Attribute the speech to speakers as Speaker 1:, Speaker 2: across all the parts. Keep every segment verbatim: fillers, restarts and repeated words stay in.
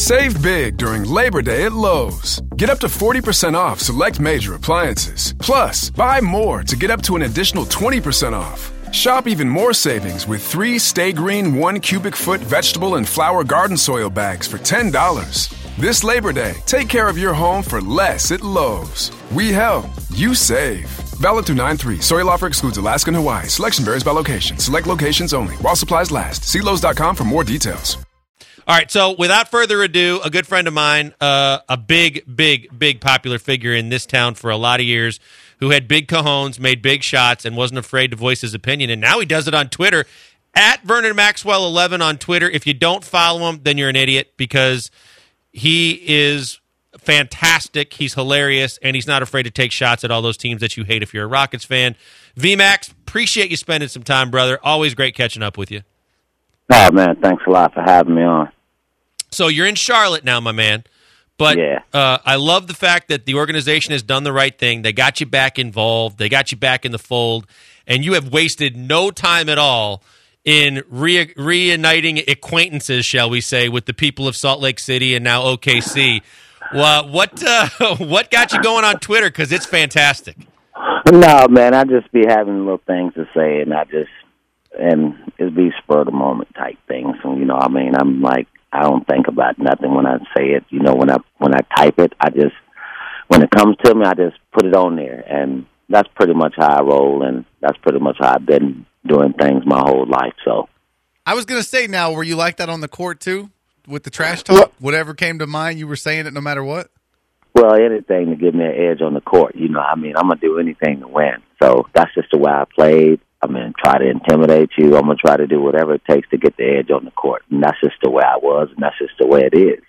Speaker 1: Save big during Labor Day at Lowe's. Get up to forty percent off select major appliances. Plus, buy more to get up to an additional twenty percent off. Shop even more savings with three Stay Green one cubic foot vegetable and flower garden soil bags for ten dollars. This Labor Day, take care of your home for less at Lowe's. We help, you save. Valid through nine three. Soil offer excludes Alaska and Hawaii. Selection varies by location. Select locations only. While supplies last. See Lowe's dot com for more details.
Speaker 2: All right, so without further ado, a good friend of mine, uh, a big, big, big popular figure in this town for a lot of years, who had big cajones, made big shots, and wasn't afraid to voice his opinion, and now he does it on Twitter, at Vernon Maxwell eleven on Twitter. If you don't follow him, then you're an idiot, because he is fantastic, he's hilarious, and he's not afraid to take shots at all those teams that you hate if you're a Rockets fan. V-Max, appreciate you spending some time, brother. Always great catching up with you.
Speaker 3: Oh, man, thanks a lot for having me on.
Speaker 2: So you're in Charlotte now, my man. But
Speaker 3: yeah.
Speaker 2: uh, I love the fact that the organization has done the right thing. They got you back involved. They got you back in the fold. And you have wasted no time at all in re- reuniting acquaintances, shall we say, with the people of Salt Lake City and now O K C. Well, what uh, what got you going on Twitter? Because it's fantastic.
Speaker 3: No, man, I just be having little things to say, and I just, and it'd be spur of the moment type things. So, you know, I mean, I'm like, I don't think about nothing when I say it. You know, when I when I type it, I just, when it comes to me, I just put it on there, and that's pretty much how I roll, and that's pretty much how I've been doing things my whole life. So,
Speaker 4: I was gonna say, now, were you like that on the court too, with the trash talk? Well, whatever came to mind, you were saying it no matter what.
Speaker 3: Well, anything to give me an edge on the court. You know, I mean, I'm gonna do anything to win. So that's just the way I played. I'm going to try to intimidate you. I'm going to try to do whatever it takes to get the edge on the court. And that's just the way I was, and that's just the way it is.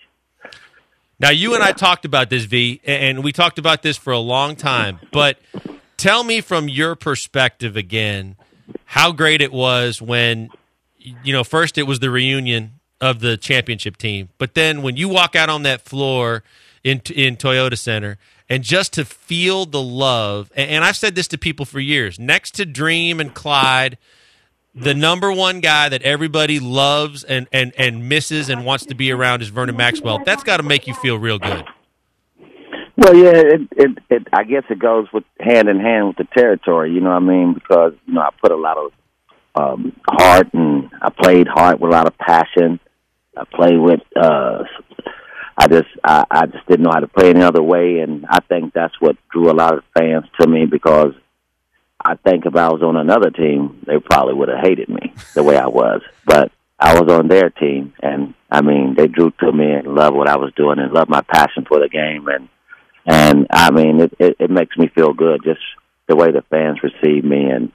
Speaker 2: Now, you and I talked about this, V, and we talked about this for a long time. But tell me from your perspective again how great it was when, you know, first it was the reunion of the championship team. But then when you walk out on that floor in in Toyota Center, and just to feel the love, and I've said this to people for years, next to Dream and Clyde, the number one guy that everybody loves and, and, and misses and wants to be around is Vernon Maxwell. That's got to make you feel real good.
Speaker 3: Well, yeah, it, it, it, I guess it goes with hand in hand with the territory, you know what I mean, because, you know, I put a lot of um, heart, and I played hard with a lot of passion. I played with uh I just I, I just didn't know how to play any other way, and I think that's what drew a lot of fans to me, because I think if I was on another team, they probably would have hated me the way I was. But I was on their team, and, I mean, they drew to me and loved what I was doing and loved my passion for the game. And, and I mean, it, it, it makes me feel good just the way the fans receive me and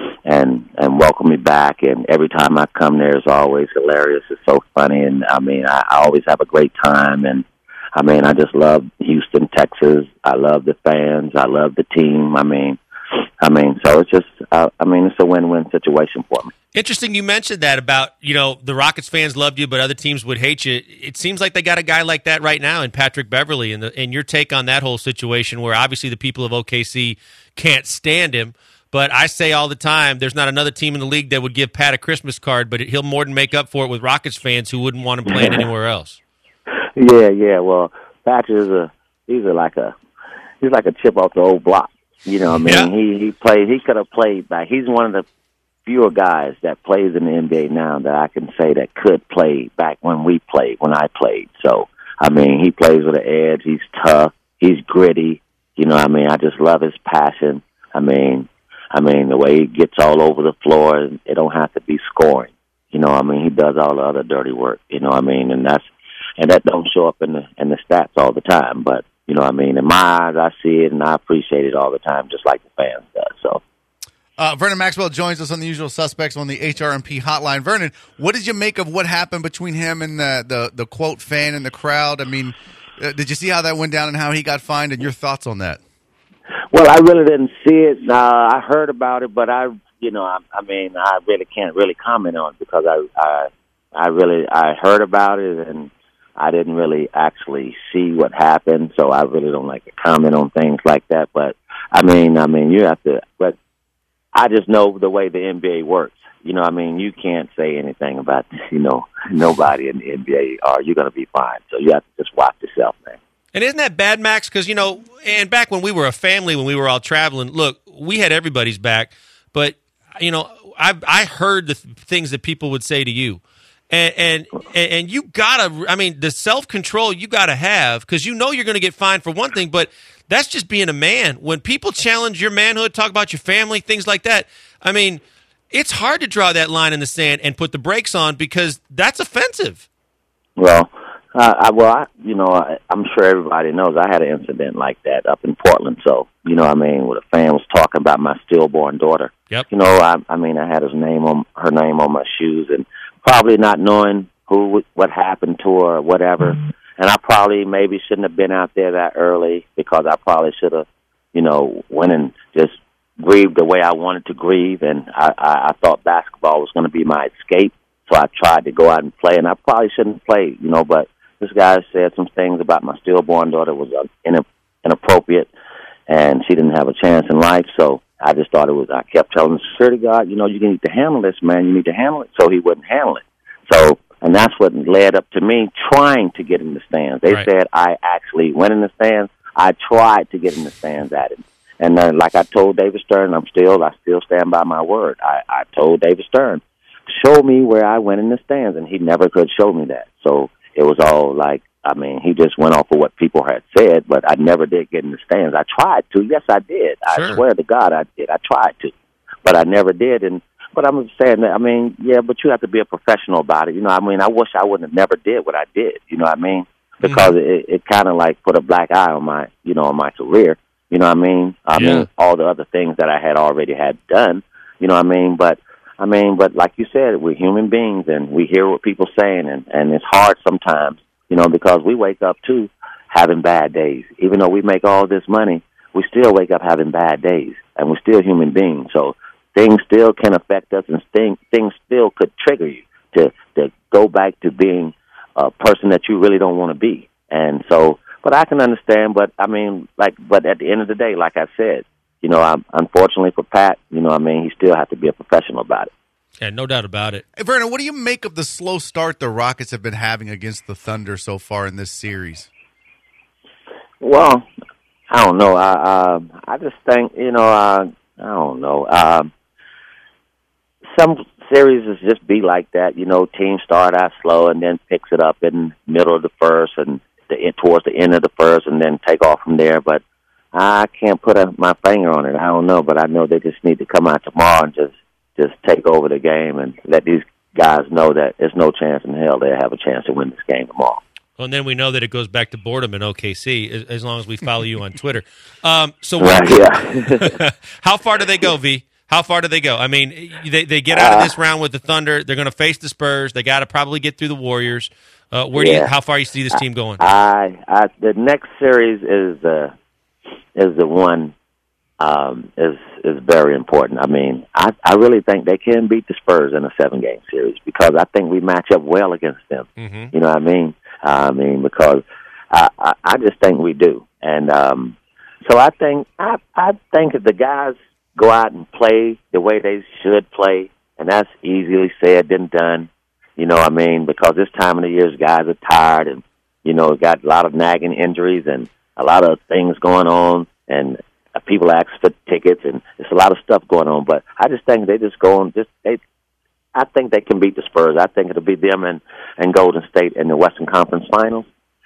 Speaker 3: and and welcome me back. And every time I come there, it's always hilarious. It's so funny, and I mean, I, I always have a great time. And I mean, I just love Houston, Texas. I love the fans. I love the team. I mean, I mean, so it's just, uh, I mean, it's a win-win situation for me.
Speaker 2: Interesting you mentioned that about, you know, the Rockets fans loved you, but other teams would hate you. It seems like they got a guy like that right now in Patrick Beverley, and, and your take on that whole situation, where obviously the people of O K C can't stand him. But I say all the time, there's not another team in the league that would give Pat a Christmas card, but he'll more than make up for it with Rockets fans who wouldn't want him playing anywhere else.
Speaker 3: Yeah, yeah. Well, Pat is a he's a, like a he's like a chip off the old block. You know what I mean?
Speaker 2: Yeah.
Speaker 3: He he played. He could have played back. He's one of the fewer guys that plays in the N B A now that I can say that could play back when we played, when I played. So I mean, he plays with an edge. He's tough. He's gritty. You know what I mean? I just love his passion. I mean. I mean, the way he gets all over the floor, it don't have to be scoring. You know, I mean, he does all the other dirty work. You know, what I mean, and that's and that don't show up in the in the stats all the time. But you know, what I mean, in my eyes, I see it and I appreciate it all the time, just like the fans does. So,
Speaker 4: uh, Vernon Maxwell joins us on the Usual Suspects on the H R M P hotline. Vernon, what did you make of what happened between him and the the, the quote fan in the crowd? I mean, uh, did you see how that went down and how he got fined? And your thoughts on that?
Speaker 3: Well, I really didn't see it. Uh, I heard about it, but I, you know, I, I mean, I really can't really comment on it because I, I, I really, I heard about it and I didn't really actually see what happened, so I really don't like to comment on things like that. But I mean, I mean, you have to. But I just know the way the N B A works. You know, I mean, you can't say anything about, you know, nobody in the N B A, or you're going to be fine. So you have to just watch yourself, man.
Speaker 2: And isn't that bad, Max? Because, you know, and back when we were a family, when we were all traveling, look, we had everybody's back. But, you know, I I heard the th- things that people would say to you. And and, and you got to, I mean, the self-control you got to have, because you know you're going to get fined for one thing, but that's just being a man. When people challenge your manhood, talk about your family, things like that, I mean, it's hard to draw that line in the sand and put the brakes on, because that's offensive.
Speaker 3: Well, uh, I, well, I, you know, I, I'm sure everybody knows I had an incident like that up in Portland. So, you know what I mean, where the fan was talking about my stillborn daughter.
Speaker 2: Yep.
Speaker 3: You know, I, I mean, I had his name on her name on my shoes, and probably not knowing who, what happened to her or whatever. Mm-hmm. And I probably maybe shouldn't have been out there that early, because I probably should have, you know, went and just grieved the way I wanted to grieve, and I, I, I thought basketball was going to be my escape, so I tried to go out and play, and I probably shouldn't have played, you know, but this guy said some things about my stillborn daughter was uh, inappropriate, and she didn't have a chance in life, so I just thought it was, I kept telling the security guard, you know, you need to handle this, man, you need to handle it, so he wouldn't handle it. So, and that's what led up to me trying to get in the stands. They
Speaker 2: right.
Speaker 3: said I actually went in the stands. I tried to get in the stands at him. And then, like I told David Stern, I'm still, I still stand by my word. I, I told David Stern, show me where I went in the stands, and he never could show me that. So it was all like, I mean, he just went off of what people had said, but I never did get in the stands. I tried to. Yes, I did.
Speaker 2: Sure.
Speaker 3: I swear to God I did. I tried to, but I never did. And but I'm just saying that, I mean, yeah, but you have to be a professional about it. You know, I mean, I wish I wouldn't have never did what I did. You know what I mean? Because mm-hmm. it, it kind of like put a black eye on my, you know, on my career. You know what I mean? I
Speaker 2: yeah.
Speaker 3: mean, all the other things that I had already had done, you know what I mean? But, I mean, but like you said, we're human beings, and we hear what people are saying, and, and it's hard sometimes, you know, because we wake up, too, having bad days. Even though we make all this money, we still wake up having bad days, and we're still human beings. So things still can affect us, and things, things still could trigger you to, to go back to being a person that you really don't want to be. And so, but I can understand, but I mean, like, but at the end of the day, like I said, you know, I'm, unfortunately for Pat, you know what I mean, he still has to be a professional about it.
Speaker 2: Yeah, no doubt about it.
Speaker 4: Hey, Vernon, what do you make of the slow start the Rockets have been having against the Thunder so far in this series?
Speaker 3: Well, I don't know. I uh, I just think, you know, uh, I don't know. Uh, some series is just be like that. You know, teams start out slow and then picks it up in the middle of the first and the, towards the end of the first, and then take off from there. But I can't put a, my finger on it. I don't know, but I know they just need to come out tomorrow and just, just take over the game and let these guys know that there's no chance in hell they'll have a chance to win this game tomorrow.
Speaker 2: Well, and then we know that it goes back to boredom in O K C, as, as long as we follow you on Twitter. Um, so
Speaker 3: right, yeah.
Speaker 2: How far do they go, V? How far do they go? I mean, they they get out of this round with the Thunder. They're going to face the Spurs. They got to probably get through the Warriors. Uh, where
Speaker 3: yeah.
Speaker 2: do you? How far do you see this team going?
Speaker 3: I, I the next series is the is the one um, is is very important. I mean, I I really think they can beat the Spurs in a seven game series, because I think we match up well against them.
Speaker 2: Mm-hmm.
Speaker 3: You know what I mean? I mean, because I I, I just think we do, and um, so I think I I think if the guys go out and play the way they should play, and that's easily said than done. You know what I mean? Because this time of the year, guys are tired, and, you know, got a lot of nagging injuries and a lot of things going on, and people ask for tickets, and there's a lot of stuff going on. But I just think they just go on, just, they, I think they can beat the Spurs. I think it'll be them and, and Golden State in the Western Conference Finals.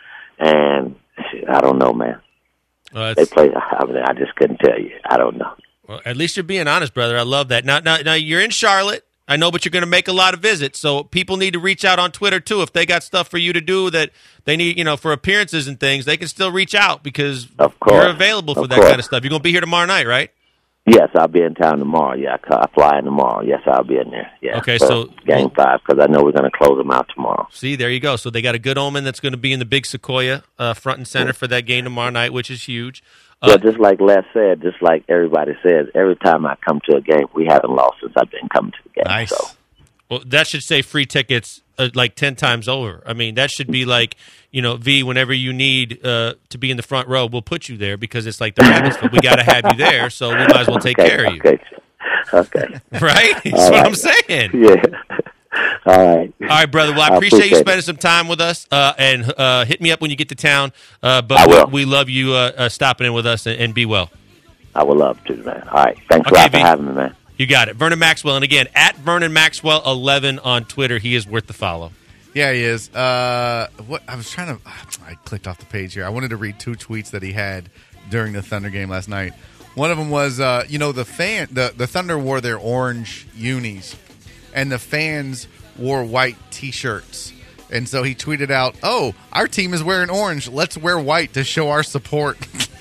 Speaker 3: And I don't know, man.
Speaker 2: Well,
Speaker 3: they play, I mean, I just couldn't tell you. I don't know.
Speaker 2: Well, at least you're being honest, brother. I love that. Now, now, now you're in Charlotte. I know, but you're going to make a lot of visits, so people need to reach out on Twitter, too. If they got stuff for you to do that they need, you know, for appearances and things, they can still reach out, because
Speaker 3: of course.
Speaker 2: You're available for
Speaker 3: of
Speaker 2: that
Speaker 3: course.
Speaker 2: kind of stuff. You're going to be here tomorrow night, right?
Speaker 3: Yes, I'll be in town tomorrow. Yeah, I fly in tomorrow. Yes, I'll be in there. Yeah.
Speaker 2: Okay, so
Speaker 3: game five, because I know we're going to close them out tomorrow.
Speaker 2: See, there you go. So they got a good omen that's going to be in the big Sequoia uh, front and center for that game tomorrow night, which is huge. Uh,
Speaker 3: Well, just like Les said, just like everybody says, every time I come to a game, we haven't lost since I've been coming to the game.
Speaker 4: Nice.
Speaker 3: So.
Speaker 2: Well, that should say free tickets uh, like ten times over. I mean, that should be like, you know, V, whenever you need uh, to be in the front row, we'll put you there, because it's like the Rabbits, but we got to have you there, so we might as well take
Speaker 3: okay,
Speaker 2: care of you.
Speaker 3: Okay. Okay.
Speaker 2: Right? That's
Speaker 3: All
Speaker 2: what
Speaker 3: right.
Speaker 2: I'm saying.
Speaker 3: Yeah. All right.
Speaker 2: All right, brother. Well, I
Speaker 3: I
Speaker 2: appreciate, you
Speaker 3: appreciate it.
Speaker 2: spending some time with us, uh, and uh, hit me up when you get to town. Uh, but
Speaker 3: I will.
Speaker 2: We, we love you uh, uh, stopping in with us, and, and be well.
Speaker 3: I would love to, man. All right. Thanks
Speaker 2: Okay,
Speaker 3: a lot
Speaker 2: V.
Speaker 3: for having me, man.
Speaker 2: You got it. Vernon Maxwell. And again, at Vernon Maxwell eleven on Twitter. He is worth the follow.
Speaker 4: Yeah, he is. Uh, what I was trying to, I clicked off the page here. I wanted to read two tweets that he had during the Thunder game last night. One of them was, uh, you know, the fan, the the Thunder wore their orange unis, and the fans wore white T-shirts. And so he tweeted out, "Oh, our team is wearing orange. Let's wear white to show our support."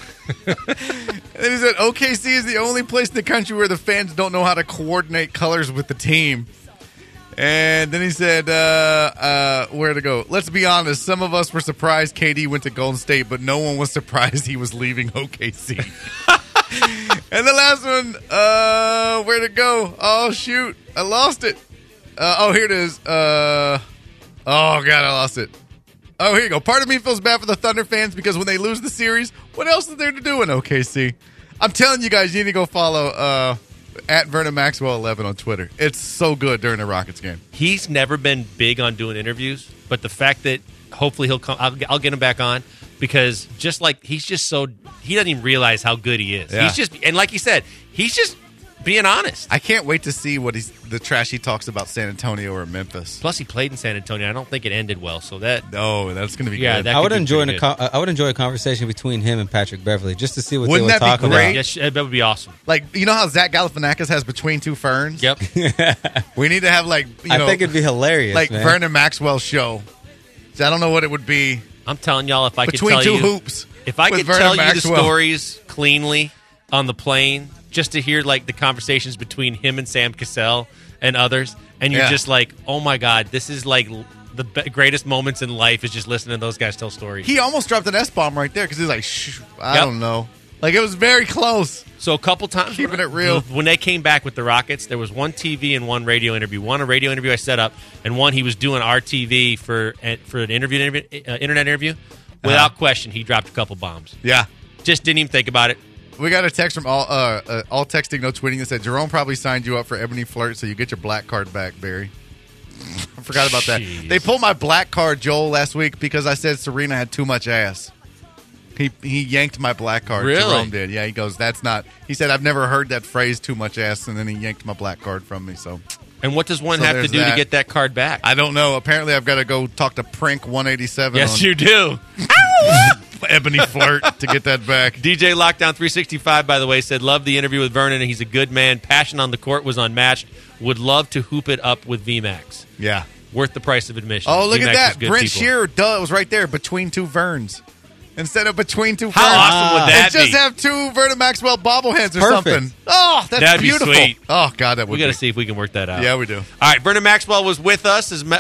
Speaker 4: And he said, O K C is the only place in the country where the fans don't know how to coordinate colors with the team. And then he said, uh, uh, where to go? Let's be honest. Some of us were surprised K D went to Golden State, but no one was surprised he was leaving O K C. And the last one, uh, where to go? Oh, shoot. I lost it. Uh, oh, here it is. Uh, oh, God, I lost it. Oh, here you go. Part of me feels bad for the Thunder fans because when they lose the series, what else is there to do in O K C? I'm telling you guys, you need to go follow uh, at Vernon Maxwell eleven on Twitter. It's so good during the Rockets game.
Speaker 2: He's never been big on doing interviews, but the fact that hopefully he'll come, I'll, I'll get him back on because just like he's just so, he doesn't even realize how good he is.
Speaker 4: Yeah.
Speaker 2: He's just, and like he said, he's just being honest.
Speaker 4: I can't wait to see what he's the trash he talks about San Antonio or Memphis.
Speaker 2: Plus, he played in San Antonio. I don't think it ended well, so that.
Speaker 4: No, that's going to be
Speaker 2: Yeah,
Speaker 4: good.
Speaker 2: that-
Speaker 5: I would
Speaker 2: could be
Speaker 5: enjoy
Speaker 2: pretty
Speaker 5: a co- I would enjoy a conversation between him and Patrick Beverly just to see what
Speaker 4: Wouldn't
Speaker 5: they were
Speaker 4: that be
Speaker 5: talking
Speaker 4: great?
Speaker 5: about.
Speaker 2: Yes, that would be awesome.
Speaker 4: Like, you know how Zach Galifianakis has Between Two Ferns?
Speaker 2: Yep.
Speaker 4: We need to have, like, you
Speaker 5: I
Speaker 4: know,
Speaker 5: think it'd be hilarious,
Speaker 4: like
Speaker 5: man.
Speaker 4: Vernon Maxwell show. So I don't know what it would be.
Speaker 2: I'm telling y'all, if I
Speaker 4: Between
Speaker 2: could
Speaker 4: Two
Speaker 2: tell you,
Speaker 4: Hoops.
Speaker 2: if I
Speaker 4: with
Speaker 2: could
Speaker 4: Vernon
Speaker 2: tell you the
Speaker 4: Maxwell.
Speaker 2: stories cleanly on the plane, just to hear like the conversations between him and Sam Cassell and others, and you're
Speaker 4: Yeah.
Speaker 2: just like, oh my god, this is like the be- greatest moments in life is just listening to those guys tell stories.
Speaker 4: He almost dropped an S-bomb right there because he's like, shh, I
Speaker 2: Yep.
Speaker 4: don't know. Like, it was very close.
Speaker 2: So a couple times,
Speaker 4: Keeping it real.
Speaker 2: when they came back with the Rockets, there was one T V and one radio interview. One a radio interview I set up, and one he was doing R T V for uh, for an interview, interview uh, internet interview. Without
Speaker 4: Uh-huh.
Speaker 2: question, he dropped a couple bombs.
Speaker 4: Yeah.
Speaker 2: Just didn't even think about it.
Speaker 4: We got a text from all uh, uh, all texting, no tweeting that said, Jerome probably signed you up for Ebony Flirt, so you get your black card back, Barry. I forgot about that.
Speaker 2: Jeez.
Speaker 4: They pulled my black card, Joel, last week because I said Serena had too much ass. He he yanked my black card.
Speaker 2: Really?
Speaker 4: Jerome did. Yeah, he goes, that's not. He said, I've never heard that phrase, too much ass, and then he yanked my black card from me. So
Speaker 2: And what does one
Speaker 4: So
Speaker 2: have to
Speaker 4: there's
Speaker 2: do to
Speaker 4: that.
Speaker 2: get that card back?
Speaker 4: I don't know. Apparently, I've got to go talk to Prink one eighty-seven
Speaker 2: yes,
Speaker 4: on
Speaker 2: you do.
Speaker 4: Ebony Flirt to get that back.
Speaker 2: D J Lockdown three sixty-five, by the way, said, love the interview with Vernon. He's a good man. Passion on the court was unmatched. Would love to hoop it up with V MAX.
Speaker 4: Yeah.
Speaker 2: Worth the price of admission.
Speaker 4: Oh, look
Speaker 2: V MAX
Speaker 4: at
Speaker 2: is
Speaker 4: that.
Speaker 2: good
Speaker 4: Brent
Speaker 2: people.
Speaker 4: Shearer, duh, it was right there, between two Verns. Instead of between two
Speaker 2: How
Speaker 4: Verns.
Speaker 2: awesome would that
Speaker 4: and just
Speaker 2: be?
Speaker 4: have two Vernon Maxwell bobbleheads or
Speaker 5: Perfect.
Speaker 4: something. Oh, that's
Speaker 2: That'd be
Speaker 4: beautiful.
Speaker 2: sweet.
Speaker 4: Oh, God, that would
Speaker 2: We got to
Speaker 4: be.
Speaker 2: see if we can work that out.
Speaker 4: Yeah, we do.
Speaker 2: All right, Vernon Maxwell was with us as,